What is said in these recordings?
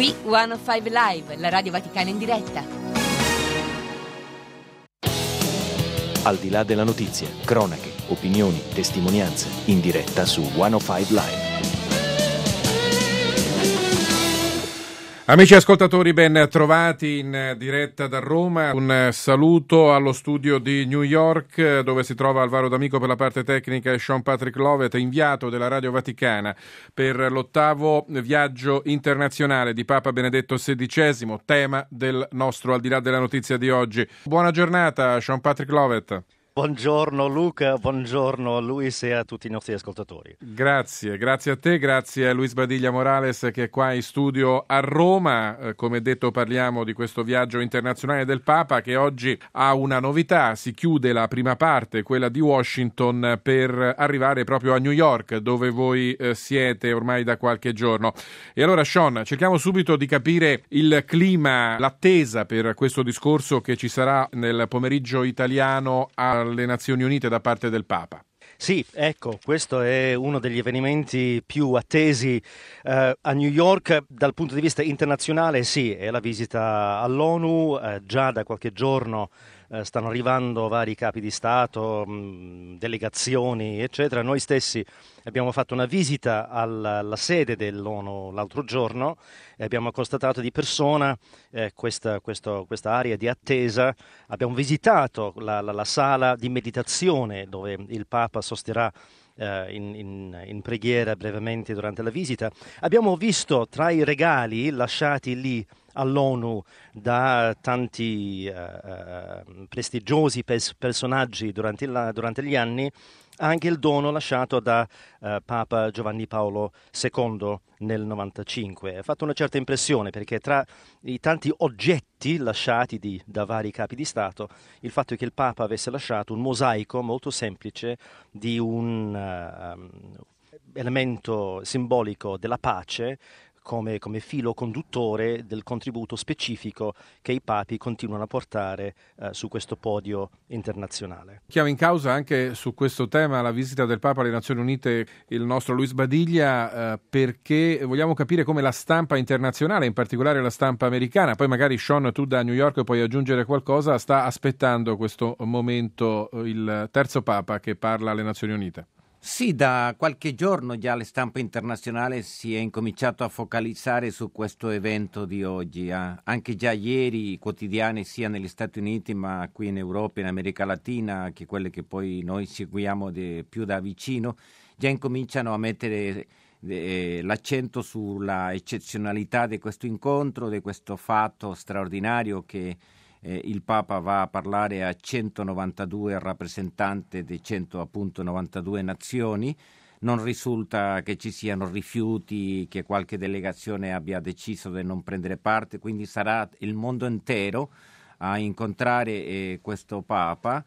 Qui 105 Live, la Radio Vaticana in diretta. Al di là della notizia, cronache, opinioni, testimonianze, in diretta su 105 Live. Amici ascoltatori, ben trovati in diretta da Roma. Un saluto allo studio di New York, dove si trova Alvaro D'Amico per la parte tecnica e Sean Patrick Lovett, inviato della Radio Vaticana per l'8° viaggio internazionale di Papa Benedetto XVI, tema del nostro Al di là della notizia di oggi. Buona giornata, Sean Patrick Lovett. Buongiorno Luca, buongiorno a Luis e a tutti i nostri ascoltatori. Grazie a te, grazie a Luis Badiglia Morales che è qua in studio a Roma. Come detto, parliamo di questo viaggio internazionale del Papa che oggi ha una novità: si chiude la prima parte, quella di Washington, per arrivare proprio a New York, dove voi siete ormai da qualche giorno. E allora, Sean, cerchiamo subito di capire il clima, l'attesa per questo discorso che ci sarà nel pomeriggio italiano alle Nazioni Unite da parte del Papa. Sì, ecco, questo è uno degli avvenimenti più attesi a New York dal punto di vista internazionale. Sì, è la visita all'ONU, già da qualche giorno stanno arrivando vari capi di Stato, delegazioni, eccetera. Noi stessi abbiamo fatto una visita alla sede dell'ONU l'altro giorno e abbiamo constatato di persona questa area di attesa. Abbiamo visitato la sala di meditazione dove il Papa sosterrà in preghiera brevemente durante la visita. Abbiamo visto tra i regali lasciati lì all'ONU da tanti prestigiosi personaggi durante gli anni anche il dono lasciato da Papa Giovanni Paolo II nel 95. Ha fatto una certa impressione perché tra i tanti oggetti lasciati da vari capi di Stato, il fatto che il Papa avesse lasciato un mosaico molto semplice di un elemento simbolico della pace come filo conduttore del contributo specifico che i papi continuano a portare su questo podio internazionale. Chiama in causa anche su questo tema la visita del Papa alle Nazioni Unite il nostro Luis Badiglia, perché vogliamo capire come la stampa internazionale, in particolare la stampa americana, poi magari Sean tu da New York puoi aggiungere qualcosa, sta aspettando questo momento il terzo Papa che parla alle Nazioni Unite. Sì, da qualche giorno già la stampa internazionale si è incominciato a focalizzare su questo evento di oggi. Anche già ieri i quotidiani sia negli Stati Uniti ma qui in Europa, in America Latina, che quelle che poi noi seguiamo più da vicino, già incominciano a mettere l'accento sulla eccezionalità di questo incontro, di questo fatto straordinario che il Papa va a parlare a 192 rappresentanti di 192 nazioni. Non risulta che ci siano rifiuti, che qualche delegazione abbia deciso di non prendere parte, quindi sarà il mondo intero a incontrare questo Papa.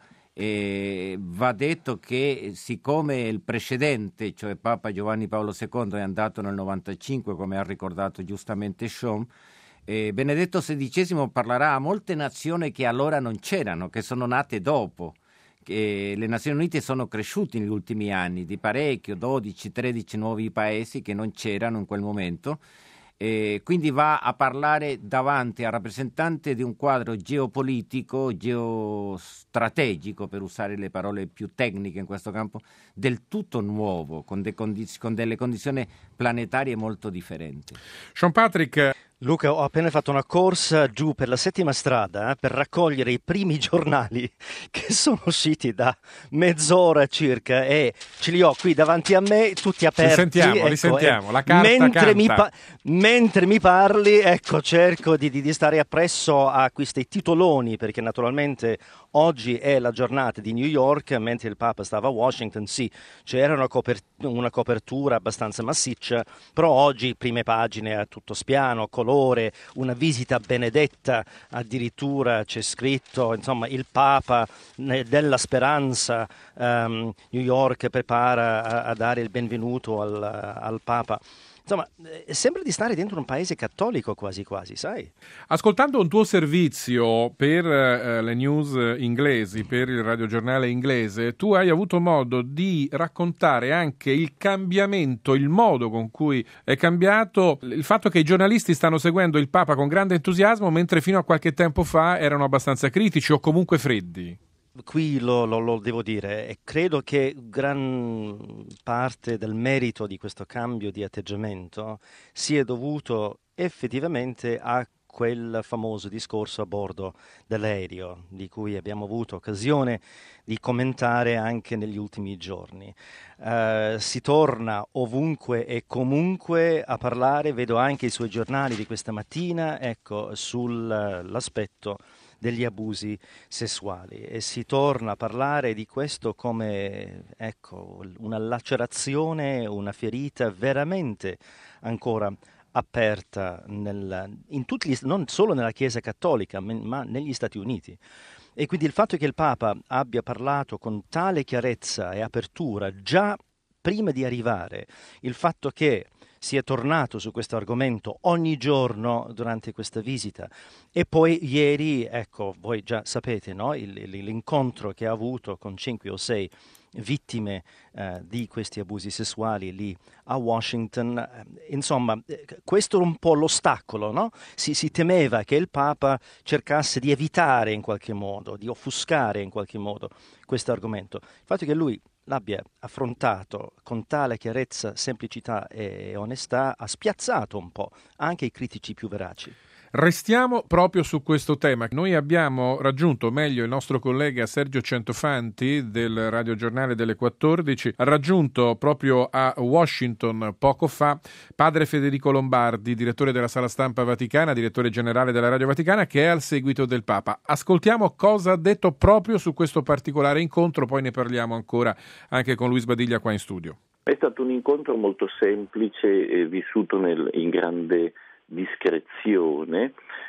Va detto che siccome il precedente, cioè Papa Giovanni Paolo II, è andato nel 95, come ha ricordato giustamente Sean, Benedetto XVI parlerà a molte nazioni che allora non c'erano, che sono nate dopo. Che le Nazioni Unite sono cresciute negli ultimi anni di parecchio, 12-13 nuovi paesi che non c'erano in quel momento. Quindi va a parlare davanti a rappresentanti di un quadro geopolitico, geostrategico, per usare le parole più tecniche in questo campo, del tutto nuovo, con delle condizioni planetarie molto differenti. Sean Patrick. Luca, ho appena fatto una corsa giù per la 7ª strada per raccogliere i primi giornali che sono usciti da mezz'ora circa e ce li ho qui davanti a me, tutti aperti. Li sentiamo, la carta mentre mi parli, ecco, cerco di stare appresso a questi titoloni, perché naturalmente oggi è la giornata di New York, mentre il Papa stava a Washington. Sì, c'era una copertura abbastanza massiccia, però oggi prime pagine a tutto spiano, colore, una visita benedetta, addirittura c'è scritto, insomma, il Papa della speranza, New York prepara a dare il benvenuto al Papa. insomma, sembra di stare dentro un paese cattolico quasi quasi, sai? Ascoltando un tuo servizio per le news inglesi, per il radiogiornale inglese, tu hai avuto modo di raccontare anche il cambiamento, il modo con cui è cambiato, il fatto che i giornalisti stanno seguendo il Papa con grande entusiasmo, mentre fino a qualche tempo fa erano abbastanza critici o comunque freddi. Qui lo devo dire, e credo che gran parte del merito di questo cambio di atteggiamento sia dovuto effettivamente a quel famoso discorso a bordo dell'aereo, di cui abbiamo avuto occasione di commentare anche negli ultimi giorni. Si torna ovunque e comunque a parlare, vedo anche i suoi giornali di questa mattina, ecco, sull'aspetto degli abusi sessuali, e si torna a parlare di questo come, ecco, una lacerazione, una ferita veramente ancora aperta in tutti non solo nella Chiesa cattolica, ma negli Stati Uniti. E quindi il fatto che il Papa abbia parlato con tale chiarezza e apertura già prima di arrivare, il fatto che sia tornato su questo argomento ogni giorno durante questa visita, e poi ieri, ecco, voi già sapete, no? L'incontro che ha avuto con 5 o 6 vittime di questi abusi sessuali lì a Washington. Insomma, questo è un po' l'ostacolo, no? Si temeva che il Papa cercasse di evitare in qualche modo, di offuscare in qualche modo questo argomento. Il fatto che lui l'abbia affrontato con tale chiarezza, semplicità e onestà ha spiazzato un po' anche i critici più veraci. Restiamo proprio su questo tema. Noi abbiamo raggiunto, meglio il nostro collega Sergio Centofanti del radiogiornale delle 14, ha raggiunto proprio a Washington poco fa padre Federico Lombardi, direttore della Sala Stampa Vaticana, direttore generale della Radio Vaticana, che è al seguito del Papa. Ascoltiamo cosa ha detto proprio su questo particolare incontro, poi ne parliamo ancora anche con Luis Badiglia qua in studio. È stato un incontro molto semplice, vissuto in grande discrezione,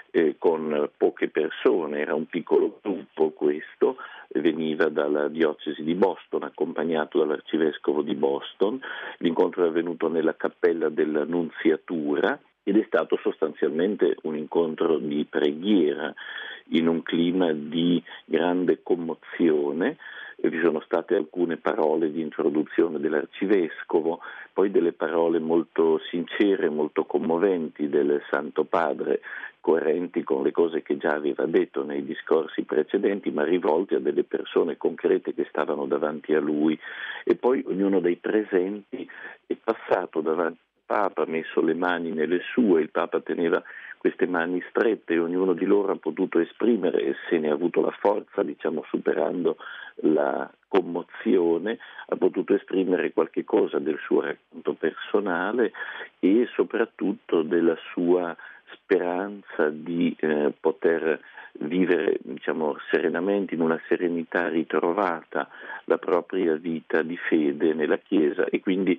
con poche persone, era un piccolo gruppo questo, veniva dalla diocesi di Boston, accompagnato dall'arcivescovo di Boston. L'incontro è avvenuto nella cappella della Nunziatura ed è stato sostanzialmente un incontro di preghiera in un clima di grande commozione. Vi sono state alcune parole di introduzione dell'arcivescovo, poi delle parole molto sincere, molto commoventi del Santo Padre, coerenti con le cose che già aveva detto nei discorsi precedenti, ma rivolte a delle persone concrete che stavano davanti a lui. E poi ognuno dei presenti è passato davanti al Papa, ha messo le mani nelle sue, il Papa teneva queste mani strette e ognuno di loro ha potuto esprimere, e se ne ha avuto la forza, superando la commozione, ha potuto esprimere qualche cosa del suo racconto personale e soprattutto della sua speranza di poter vivere, serenamente, in una serenità ritrovata, la propria vita di fede nella Chiesa, e quindi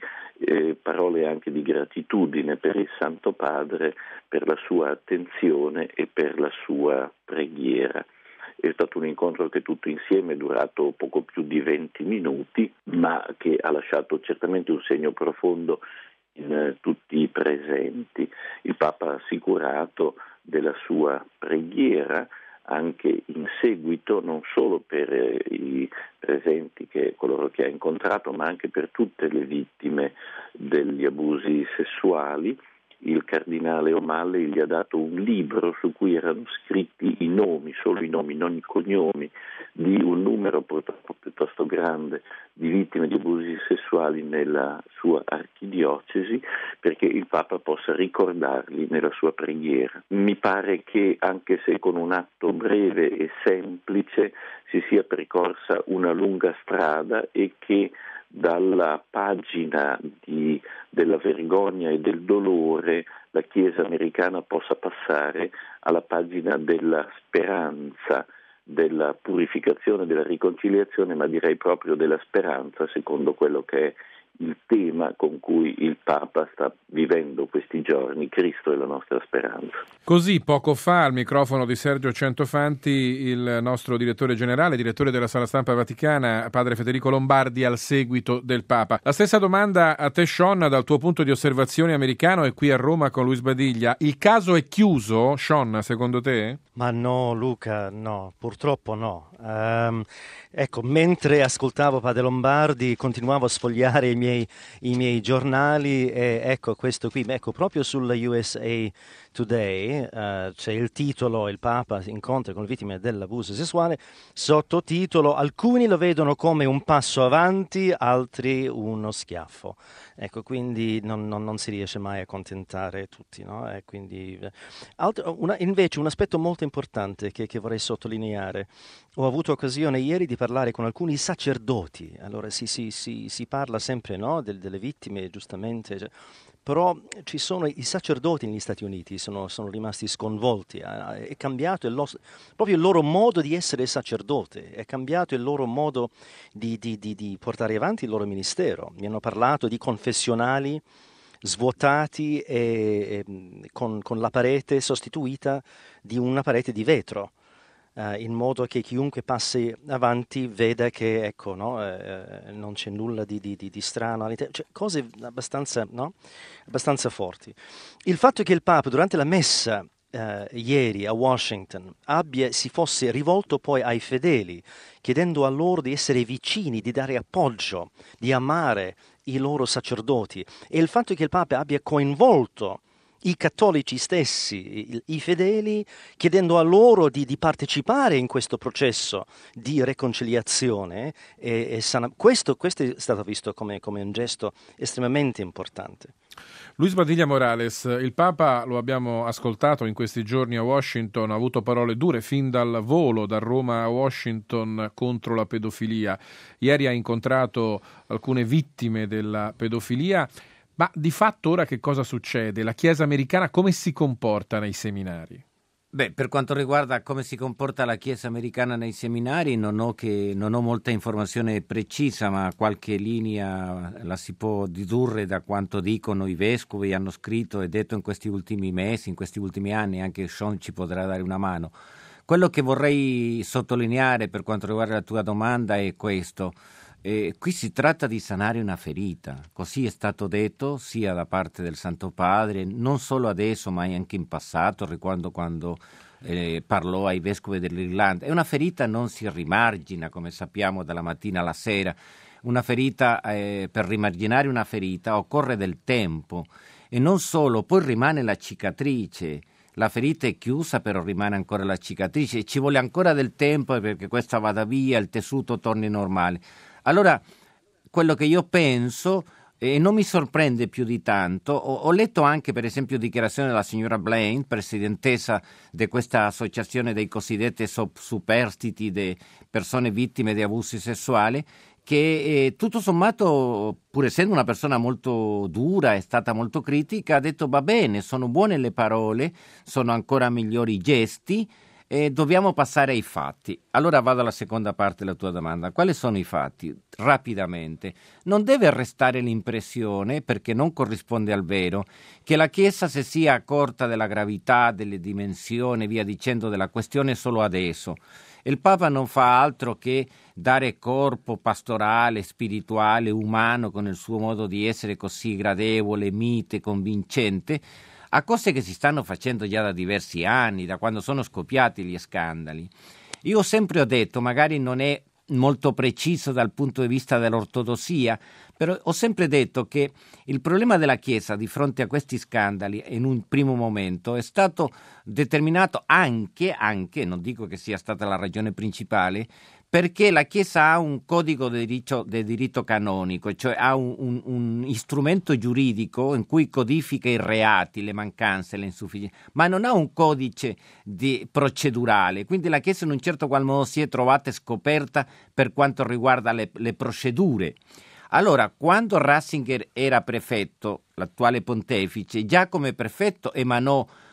parole anche di gratitudine per il Santo Padre, per la sua attenzione e per la sua preghiera. È stato un incontro che tutto insieme è durato poco più di 20 minuti, ma che ha lasciato certamente un segno profondo in tutti i presenti. Il Papa ha assicurato della sua preghiera anche in seguito, non solo per i presenti, coloro che ha incontrato, ma anche per tutte le vittime degli abusi sessuali. Il cardinale O'Malley gli ha dato un libro su cui erano scritti i nomi, solo i nomi, non i cognomi, di un numero purtroppo piuttosto grande di vittime di abusi sessuali nella sua archidiocesi, perché il Papa possa ricordarli nella sua preghiera. Mi pare che, anche se con un atto breve e semplice, si sia percorsa una lunga strada e che dalla pagina della vergogna e del dolore la Chiesa americana possa passare alla pagina della speranza, della purificazione, della riconciliazione, ma direi proprio della speranza, secondo quello che è il tema con cui il Papa sta vivendo questi giorni, Cristo è la nostra speranza. Così poco fa al microfono di Sergio Centofanti il nostro direttore generale, direttore della Sala Stampa Vaticana, padre Federico Lombardi, al seguito del Papa. La stessa domanda a te, Sean, dal tuo punto di osservazione americano e qui a Roma con Luis Badiglia. Il caso è chiuso, Sean, secondo te? Ma no, Luca, no, purtroppo no. Ecco, mentre ascoltavo Padre Lombardi continuavo a sfogliare i miei giornali e ecco questo qui, ecco proprio sulla USA Today c'è il titolo: il Papa si incontra con le vittime dell'abuso sessuale, sottotitolo: alcuni lo vedono come un passo avanti, altri uno schiaffo. Ecco, quindi non si riesce mai a accontentare tutti, no? E quindi, invece un aspetto molto importante che vorrei sottolineare: ho avuto occasione ieri di parlare con alcuni sacerdoti. Allora si parla sempre, no, delle vittime, giustamente, cioè, però ci sono i sacerdoti negli Stati Uniti, sono rimasti sconvolti, è cambiato proprio il loro modo di essere sacerdote, è cambiato il loro modo di portare avanti il loro ministero. Mi hanno parlato di confessionali svuotati e con la parete sostituita di una parete di vetro. In modo che chiunque passi avanti veda che ecco, no, non c'è nulla di strano all'interno, cioè, cose abbastanza forti. Il fatto che il Papa durante la messa ieri a Washington si fosse rivolto poi ai fedeli chiedendo a loro di essere vicini, di dare appoggio, di amare i loro sacerdoti, e il fatto che il Papa abbia coinvolto i cattolici stessi, i fedeli, chiedendo a loro di partecipare in questo processo di riconciliazione, questo è stato visto come un gesto estremamente importante. Luis Badiglia Morales, il Papa, lo abbiamo ascoltato in questi giorni a Washington, ha avuto parole dure fin dal volo da Roma a Washington contro la pedofilia. Ieri ha incontrato alcune vittime della pedofilia. Ma di fatto ora che cosa succede? La Chiesa americana come si comporta nei seminari? Beh, per quanto riguarda come si comporta la Chiesa americana nei seminari, non ho molta informazione precisa, ma qualche linea la si può dedurre da quanto dicono i vescovi, hanno scritto e detto in questi ultimi mesi, in questi ultimi anni. Anche Sean ci potrà dare una mano. Quello che vorrei sottolineare per quanto riguarda la tua domanda è questo. Qui si tratta di sanare una ferita, così è stato detto sia da parte del Santo Padre, non solo adesso ma anche in passato, ricordo quando parlò ai vescovi dell'Irlanda. E una ferita non si rimargina, come sappiamo, dalla mattina alla sera. Una ferita, per rimarginare una ferita occorre del tempo, e non solo, poi rimane la cicatrice. La ferita è chiusa, però rimane ancora la cicatrice e ci vuole ancora del tempo perché questa vada via, il tessuto torni normale. Allora, quello che io penso, e non mi sorprende più di tanto, ho letto anche per esempio dichiarazioni della signora Blaine, presidentessa di questa associazione dei cosiddetti superstiti, di persone vittime di abusi sessuali, che tutto sommato, pur essendo una persona molto dura, è stata molto critica, ha detto va bene, sono buone le parole, sono ancora migliori i gesti, e dobbiamo passare ai fatti. Allora vado alla seconda parte della tua domanda. Quali sono i fatti? Rapidamente. Non deve restare l'impressione, perché non corrisponde al vero, che la Chiesa si sia accorta della gravità, delle dimensioni e via dicendo della questione solo adesso. Il Papa non fa altro che dare corpo pastorale, spirituale, umano, con il suo modo di essere così gradevole, mite, convincente, a cose che si stanno facendo già da diversi anni, da quando sono scoppiati gli scandali. Io sempre ho detto, magari non è molto preciso dal punto di vista dell'ortodossia, però ho sempre detto che il problema della Chiesa di fronte a questi scandali in un primo momento è stato determinato anche, non dico che sia stata la ragione principale, perché la Chiesa ha un codice di diritto canonico, cioè ha un strumento giuridico in cui codifica i reati, le mancanze, le insufficienze, ma non ha un codice procedurale. Quindi la Chiesa in un certo qual modo si è trovata scoperta per quanto riguarda le procedure. Allora, quando Ratzinger era prefetto, l'attuale pontefice, già come prefetto emanò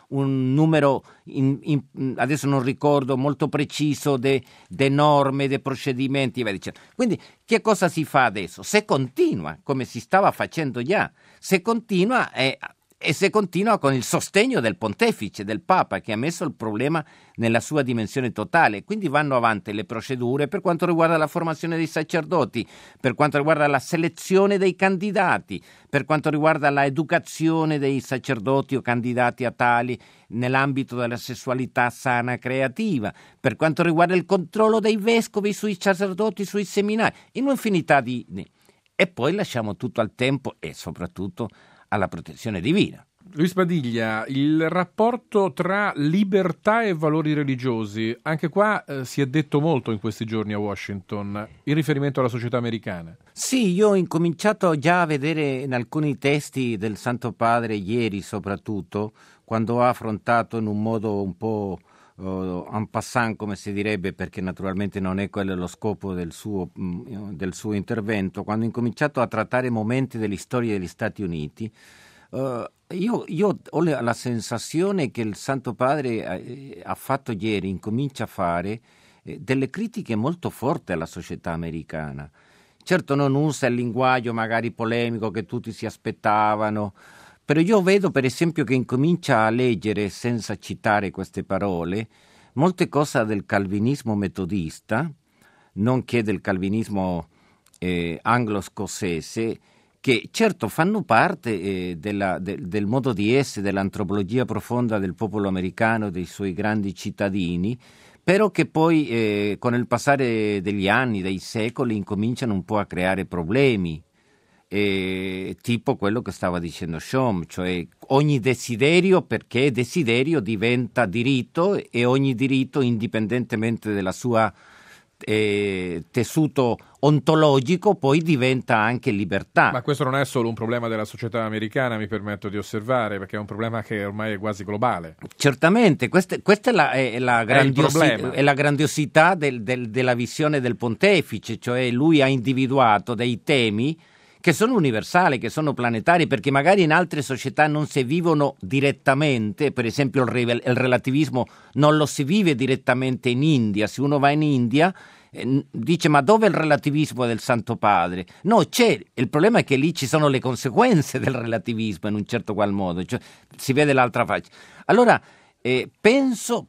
un numero, adesso non ricordo, molto preciso di norme, di procedimenti e via dicendo. Quindi che cosa si fa adesso? Se continua, come si stava facendo già, se continua e se continua con il sostegno del pontefice, del Papa, che ha messo il problema nella sua dimensione totale. Quindi vanno avanti le procedure per quanto riguarda la formazione dei sacerdoti, per quanto riguarda la selezione dei candidati, per quanto riguarda la educazione dei sacerdoti o candidati a tali nell'ambito della sessualità sana creativa, per quanto riguarda il controllo dei vescovi sui sacerdoti, sui seminari, in un'infinità di... E poi lasciamo tutto al tempo e soprattutto alla protezione divina. Luis Badiglia, il rapporto tra libertà e valori religiosi, anche qua si è detto molto in questi giorni a Washington, in riferimento alla società americana. Sì, io ho incominciato già a vedere in alcuni testi del Santo Padre, ieri soprattutto, quando ha affrontato in un modo un po' en passant, come si direbbe, perché naturalmente non è quello lo scopo del suo intervento, quando ha incominciato a trattare momenti della storia degli Stati Uniti, io ho la sensazione che il Santo Padre ha fatto ieri, incomincia a fare delle critiche molto forti alla società americana. Certo non usa il linguaggio magari polemico che tutti si aspettavano, però io vedo per esempio che incomincia a leggere, senza citare queste parole, molte cose del calvinismo metodista, nonché del calvinismo anglo-scozzese, che certo fanno parte del modo di essere, dell'antropologia profonda del popolo americano, dei suoi grandi cittadini, però che poi con il passare degli anni, dei secoli, incominciano un po' a creare problemi. Tipo quello che stava dicendo Sean, cioè ogni desiderio, perché desiderio diventa diritto e ogni diritto, indipendentemente della sua tessuto ontologico, poi diventa anche libertà. Ma questo non è solo un problema della società americana, mi permetto di osservare, perché è un problema che ormai è quasi globale. Certamente, questa è la grandiosità della visione del pontefice, cioè lui ha individuato dei temi che sono universali, che sono planetari, perché magari in altre società non si vivono direttamente, per esempio il relativismo non lo si vive direttamente in India. Se uno va in India dice ma dove è il relativismo del Santo Padre? No, c'è, il problema è che lì ci sono le conseguenze del relativismo in un certo qual modo, cioè si vede l'altra faccia. Allora penso,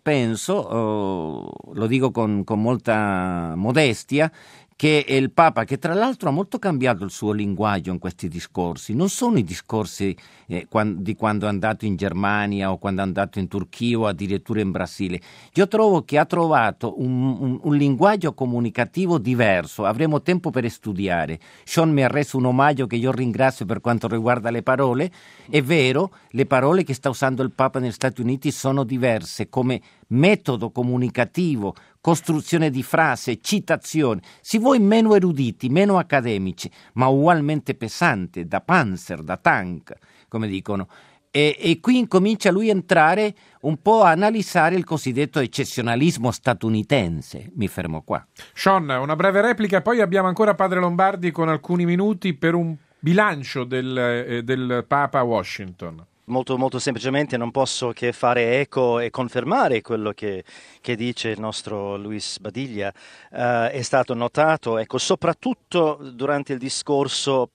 lo dico con molta modestia, che il Papa, che tra l'altro ha molto cambiato il suo linguaggio in questi discorsi, non sono i discorsi di quando è andato in Germania o quando è andato in Turchia o addirittura in Brasile. Io trovo che ha trovato un linguaggio comunicativo diverso, avremo tempo per studiare. Sean mi ha reso un omaggio che io ringrazio per quanto riguarda le parole. È vero, le parole che sta usando il Papa negli Stati Uniti sono diverse come metodo comunicativo, costruzione di frase, citazione, si vuoi meno eruditi, meno accademici, ma ugualmente pesante, da panzer, da tank, come dicono. E qui incomincia lui a entrare un po' a analizzare il cosiddetto eccezionalismo statunitense. Mi fermo qua. Sean, una breve replica, poi abbiamo ancora Padre Lombardi con alcuni minuti per un bilancio del Papa a Washington. Molto, molto semplicemente non posso che fare eco e confermare quello che dice il nostro Luis Badiglia. È stato notato, soprattutto durante il discorso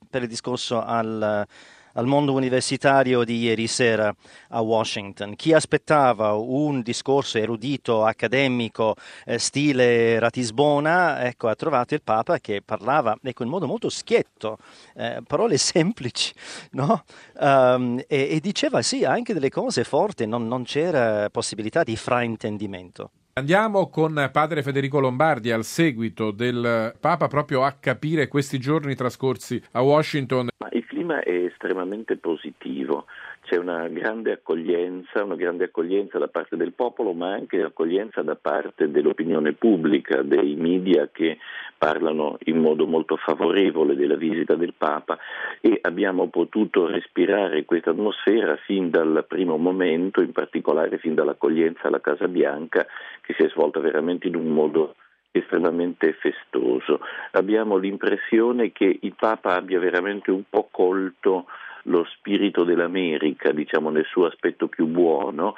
al mondo universitario di ieri sera a Washington. Chi aspettava un discorso erudito, accademico, stile Ratisbona, ha trovato il Papa che parlava in modo molto schietto, parole semplici, no? E diceva sì, anche delle cose forti, non c'era possibilità di fraintendimento. Andiamo con Padre Federico Lombardi al seguito del Papa, proprio a capire questi giorni trascorsi a Washington. Ma il clima è estremamente positivo, c'è una grande accoglienza da parte del popolo, ma anche accoglienza da parte dell'opinione pubblica, dei media che parlano in modo molto favorevole della visita del Papa, e abbiamo potuto respirare questa atmosfera fin dal primo momento, in particolare fin dall'accoglienza alla Casa Bianca, che si è svolta veramente in un modo estremamente festoso. Abbiamo l'impressione che il Papa abbia veramente un po' colto lo spirito dell'America, diciamo nel suo aspetto più buono,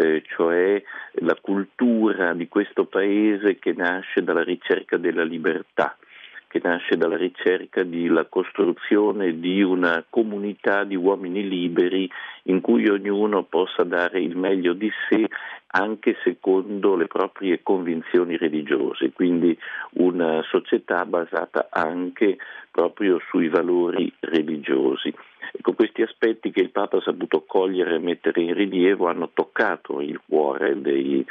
cioè la cultura di questo paese che nasce dalla ricerca della libertà, che nasce dalla ricerca della costruzione di una comunità di uomini liberi in cui ognuno possa dare il meglio di sé anche secondo le proprie convinzioni religiose, quindi una società basata anche proprio sui valori religiosi. Ecco, questi aspetti che il Papa ha saputo cogliere e mettere in rilievo hanno toccato il cuore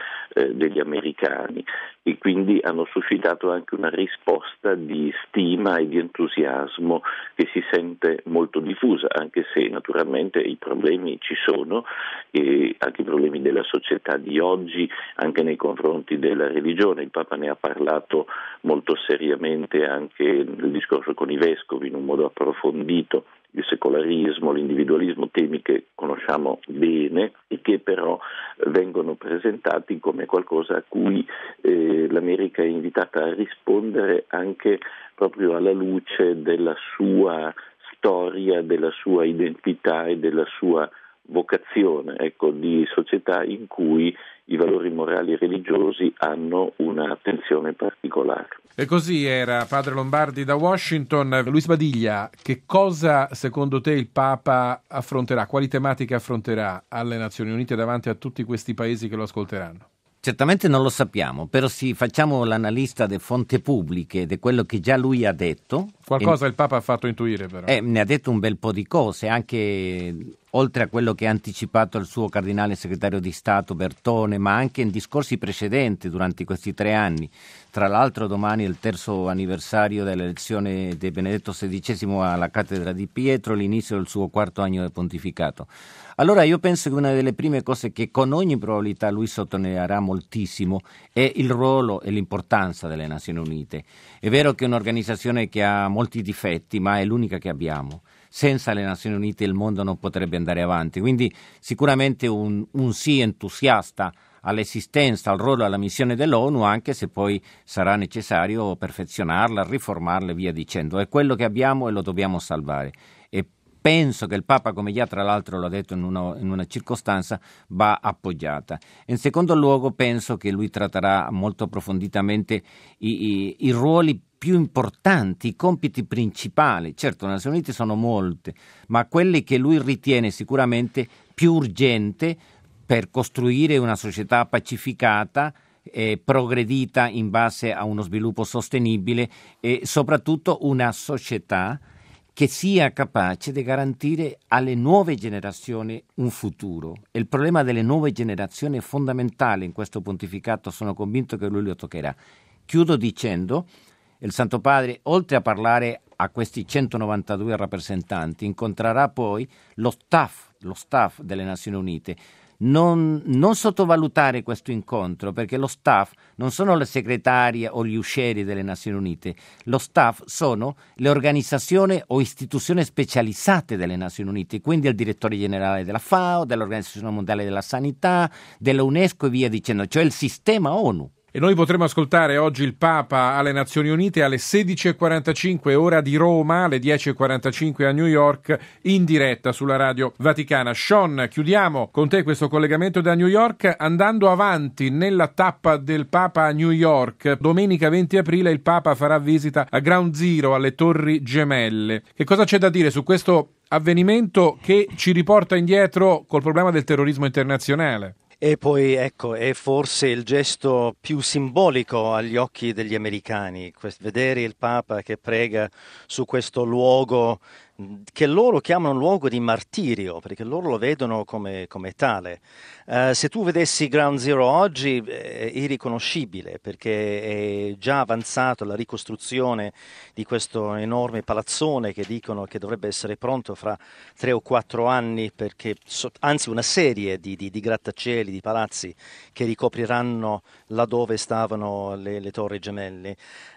degli americani e quindi hanno suscitato anche una risposta di stima e di entusiasmo che si sente molto diffusa, anche se naturalmente i problemi ci sono, e anche i problemi della società di oggi, anche nei confronti della religione. Il Papa ne ha parlato molto seriamente anche nel discorso con i vescovi in un modo approfondito. Il secolarismo, l'individualismo, temi che conosciamo bene e che però vengono presentati come qualcosa a cui l'America è invitata a rispondere anche proprio alla luce della sua storia, della sua identità e della sua vocazione, ecco, di società in cui i valori morali e religiosi hanno un'attenzione particolare. E così era Padre Lombardi da Washington. Luis Badiglia, che cosa secondo te il Papa affronterà? Quali tematiche affronterà alle Nazioni Unite davanti a tutti questi paesi che lo ascolteranno? Certamente non lo sappiamo, però sì, facciamo l'analista delle fonti pubbliche di quello che già lui ha detto. Qualcosa il Papa ha fatto intuire però. Ne ha detto un bel po' di cose, anche oltre a quello che ha anticipato il suo cardinale segretario di Stato Bertone, ma anche in discorsi precedenti durante questi 3 anni. Tra l'altro domani è il 3° anniversario dell'elezione di Benedetto XVI alla cattedra di Pietro, l'inizio del suo 4º anno di pontificato. Allora io penso che una delle prime cose che con ogni probabilità lui sottolineerà moltissimo è il ruolo e l'importanza delle Nazioni Unite. È vero che è un'organizzazione che ha molti difetti, ma è l'unica che abbiamo. Senza le Nazioni Unite il mondo non potrebbe andare avanti, quindi sicuramente un sì entusiasta all'esistenza, al ruolo e alla missione dell'ONU, anche se poi sarà necessario perfezionarla, riformarla e via dicendo. È quello che abbiamo e lo dobbiamo salvare. E penso che il Papa, come già tra l'altro l'ha detto in una circostanza, va appoggiata. In secondo luogo penso che lui tratterà molto approfonditamente i ruoli più importanti, i compiti principali. Certo, le Nazioni Unite sono molte, ma quelli che lui ritiene sicuramente più urgente per costruire una società pacificata e progredita in base a uno sviluppo sostenibile e soprattutto una società che sia capace di garantire alle nuove generazioni un futuro. E il problema delle nuove generazioni è fondamentale in questo pontificato, sono convinto che lui lo toccherà. Chiudo dicendo, il Santo Padre, oltre a parlare a questi 192 rappresentanti, incontrerà poi lo staff delle Nazioni Unite. Non sottovalutare questo incontro, perché lo staff non sono le segretarie o gli uscieri delle Nazioni Unite, lo staff sono le organizzazioni o istituzioni specializzate delle Nazioni Unite, quindi il direttore generale della FAO, dell'Organizzazione Mondiale della Sanità, dell'UNESCO e via dicendo, cioè il sistema ONU. E noi potremo ascoltare oggi il Papa alle Nazioni Unite alle 16:45 ora di Roma, alle 10:45 a New York, in diretta sulla Radio Vaticana. Sean, chiudiamo con te questo collegamento da New York andando avanti nella tappa del Papa a New York. Domenica 20 aprile il Papa farà visita a Ground Zero, alle Torri Gemelle. Che cosa c'è da dire su questo avvenimento che ci riporta indietro col problema del terrorismo internazionale? E poi ecco, è forse il gesto più simbolico agli occhi degli americani, vedere il Papa che prega su questo luogo che loro chiamano luogo di martirio, perché loro lo vedono come tale. Se tu vedessi Ground Zero oggi è irriconoscibile, perché è già avanzato la ricostruzione di questo enorme palazzone che dicono che dovrebbe essere pronto fra 3 o 4 anni, perché anzi una serie di grattacieli, di palazzi che ricopriranno laddove stavano le Torri Gemelle.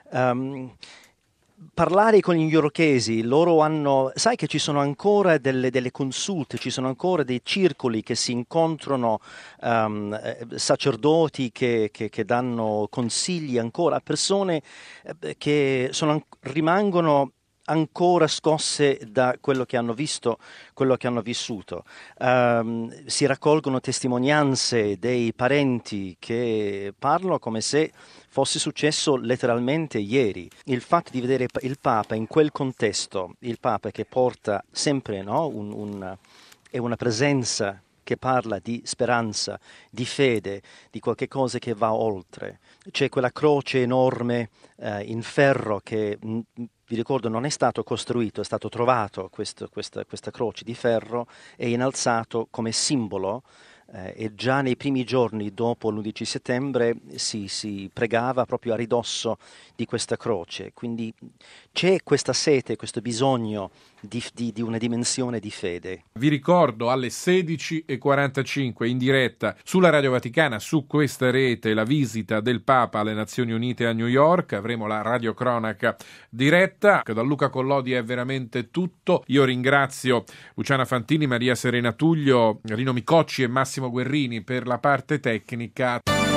Parlare con gli newyorkesi, loro hanno, sai che ci sono ancora delle consulte, ci sono ancora dei circoli che si incontrano, sacerdoti che danno consigli ancora a persone che rimangono ancora scosse da quello che hanno visto, quello che hanno vissuto. Si raccolgono testimonianze dei parenti che parlano come se fosse successo letteralmente ieri. Il fatto di vedere il Papa in quel contesto, il Papa che porta sempre, no, è una presenza che parla di speranza, di fede, di qualche cosa che va oltre. C'è quella croce enorme in ferro che, vi ricordo, non è stato costruito, è stato trovato questa croce di ferro e innalzato come simbolo. E già nei primi giorni dopo l'11 settembre si pregava proprio a ridosso di questa croce. Quindi c'è questa sete, questo bisogno di una dimensione di fede. Vi ricordo alle 16:45 in diretta sulla Radio Vaticana, su questa rete, la visita del Papa alle Nazioni Unite a New York. Avremo la radiocronaca diretta. Da Luca Collodi è veramente tutto. Io ringrazio Luciana Fantini, Maria Serena Tullio, Rino Micocci e Massimo Guerrini per la parte tecnica.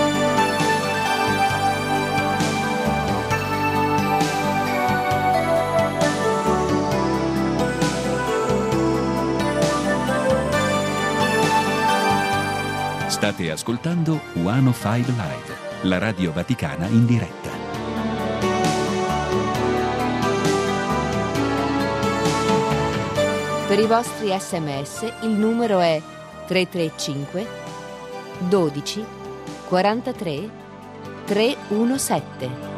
State ascoltando 105 Live, la Radio Vaticana in diretta. Per i vostri SMS il numero è 335 12 43 317.